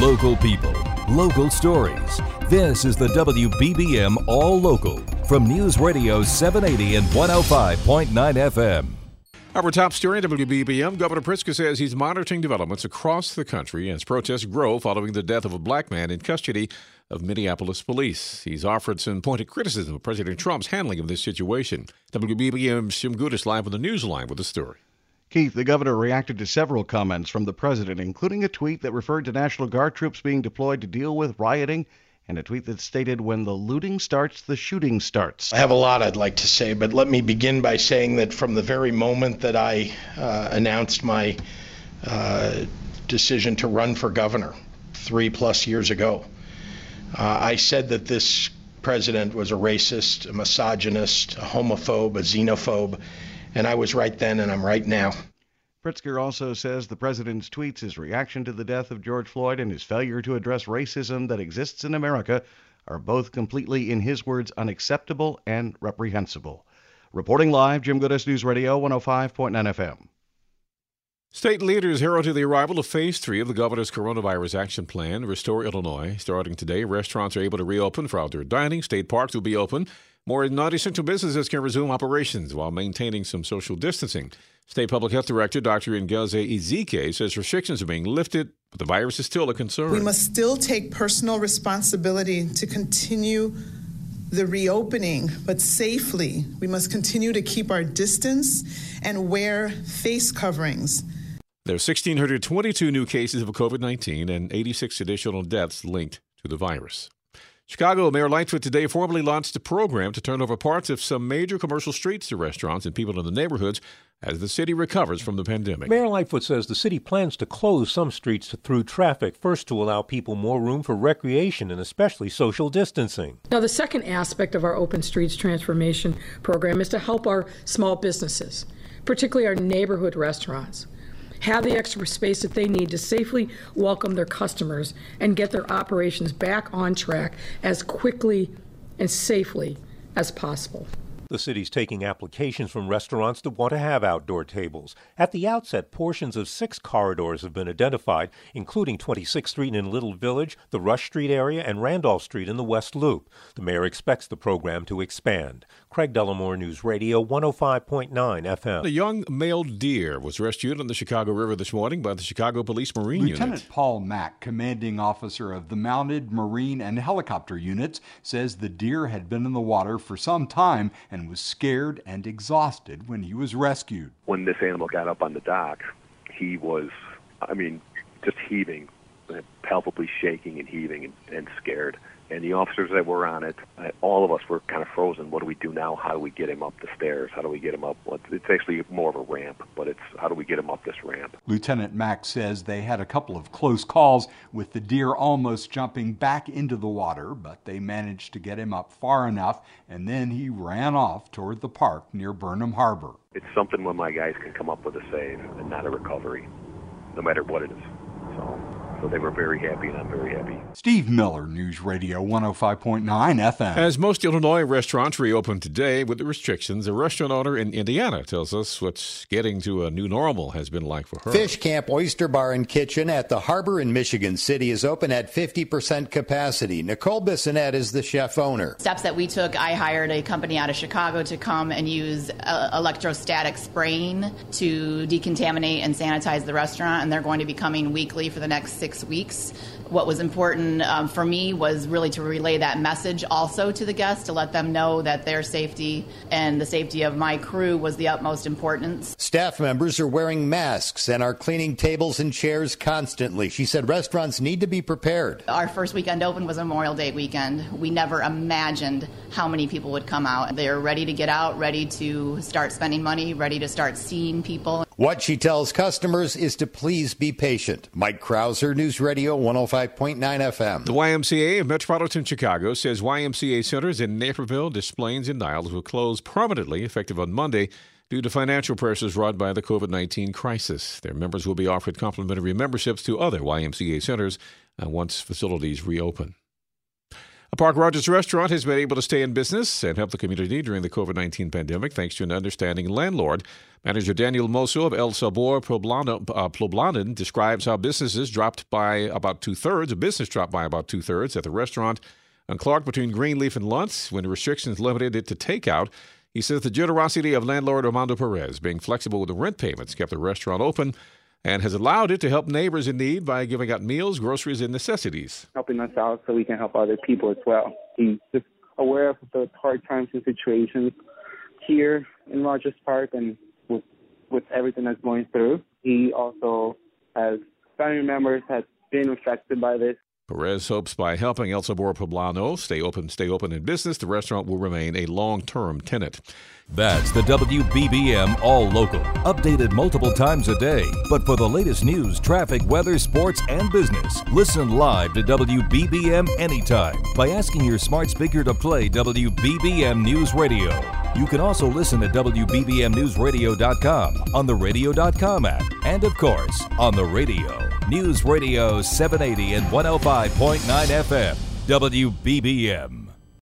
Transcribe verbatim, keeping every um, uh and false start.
Local people, local stories. This is the W B B M All Local from News Radio seven eighty and one oh five point nine F M. Our top story at W B B M, Governor Pritzker says he's monitoring developments across the country as protests grow following the death of a black man in custody of Minneapolis police. He's offered some pointed criticism of President Trump's handling of this situation. W B B M's Jim Gudis live on the Newsline with the story. Keith, the governor reacted to several comments from the president, including a tweet that referred to National Guard troops being deployed to deal with rioting, and a tweet that stated, "When the looting starts, the shooting starts." I have a lot I'd like to say, but let me begin by saying that from the very moment that I uh, announced my uh, decision to run for governor three plus years ago, uh, I said that this president was a racist, a misogynist, a homophobe, a xenophobe, and I was right then and I'm right now. Pritzker also says the president's tweets, his reaction to the death of George Floyd, and his failure to address racism that exists in America are both completely, in his words, unacceptable and reprehensible. Reporting live, Jim Gudis, News Radio one oh five point nine F M. State leaders heralded the arrival of Phase three of the governor's coronavirus action plan, Restore Illinois. Starting today, restaurants are able to reopen for outdoor dining. State parks will be open. More non-essential businesses can resume operations while maintaining some social distancing. State Public Health Director Doctor Ngozi Ezike says restrictions are being lifted, but the virus is still a concern. We must still take personal responsibility to continue the reopening, but safely. We must continue to keep our distance and wear face coverings. There are one thousand six hundred twenty-two new cases of COVID nineteen and eighty-six additional deaths linked to the virus. Chicago Mayor Lightfoot today formally launched a program to turn over parts of some major commercial streets to restaurants and people in the neighborhoods as the city recovers from the pandemic. Mayor Lightfoot says the city plans to close some streets through traffic, first to allow people more room for recreation and especially social distancing. Now, the second aspect of our Open Streets Transformation Program is to help our small businesses, particularly our neighborhood restaurants, have the extra space that they need to safely welcome their customers and get their operations back on track as quickly and safely as possible. The city's taking applications from restaurants that want to have outdoor tables. At the outset, portions of six corridors have been identified, including twenty-sixth Street in Little Village, the Rush Street area, and Randolph Street in the West Loop. The mayor expects the program to expand. Craig Dellamore, News Radio one oh five point nine F M. A young male deer was rescued on the Chicago River this morning by the Chicago Police Marine Unit. Lieutenant Paul Mack, commanding officer of the Mounted Marine and Helicopter Units, says the deer had been in the water for some time and was scared and exhausted when he was rescued. When this animal got up on the dock, he was, I mean, just heaving, palpably shaking and heaving and, and scared. And the officers that were on it, all of us were kind of frozen. What do we do now? How do we get him up the stairs? How do we get him up? Well, it's actually more of a ramp, but it's how do we get him up this ramp? Lieutenant Mack says they had a couple of close calls with the deer almost jumping back into the water, but they managed to get him up far enough, and then he ran off toward the park near Burnham Harbor. It's something when my guys can come up with a save and not a recovery, no matter what it is. So... So they were very happy, and I'm very happy. Steve Miller, News Radio one oh five point nine F M. As most Illinois restaurants reopen today with the restrictions, a restaurant owner in Indiana tells us what's getting to a new normal has been like for her. Fish Camp Oyster Bar and Kitchen at the Harbor in Michigan City is open at fifty percent capacity. Nicole Bissonette is the chef owner. Steps that we took, I hired a company out of Chicago to come and use uh, electrostatic spraying to decontaminate and sanitize the restaurant, and they're going to be coming weekly for the next six weeks. What was important um, for me was really to relay that message also to the guests, to let them know that their safety and the safety of my crew was the utmost importance. Staff members are wearing masks and are cleaning tables and chairs constantly. She said restaurants need to be prepared. Our first weekend open was Memorial Day weekend. We never imagined how many people would come out. They're ready to get out, ready to start spending money, ready to start seeing people. What she tells customers is to please be patient. Mike Krauser, News Radio one oh five point nine F M. The Y M C A of Metropolitan Chicago says Y M C A centers in Naperville, Des Plaines, and Niles will close permanently effective on Monday due to financial pressures brought by the COVID nineteen crisis. Their members will be offered complimentary memberships to other Y M C A centers uh, once facilities reopen. A Park Rogers restaurant has been able to stay in business and help the community during the covid nineteen pandemic thanks to an understanding landlord. Manager Daniel Mosso of El Sabor Poblano, uh, Poblanen describes how businesses dropped by about two-thirds, a business dropped by about two-thirds at the restaurant on Clark between Greenleaf and Luntz when restrictions limited it to takeout. He says the generosity of landlord Armando Perez, being flexible with the rent payments, kept the restaurant open and has allowed it to help neighbors in need by giving out meals, groceries, and necessities. Helping us out so we can help other people as well. He's just aware of the hard times and situations here in Rogers Park and with, with everything that's going through. He also has family members have been affected by this. Perez hopes by helping El Sabor Poblano stay open, stay open in business, the restaurant will remain a long-term tenant. That's the W B B M All Local, updated multiple times a day. But for the latest news, traffic, weather, sports, and business, listen live to W B B M anytime by asking your smart speaker to play W B B M News Radio. You can also listen at W B B M news radio dot com, on the radio dot com app, and of course, on the radio. News Radio seven eighty and one oh five point nine F M, W B B M.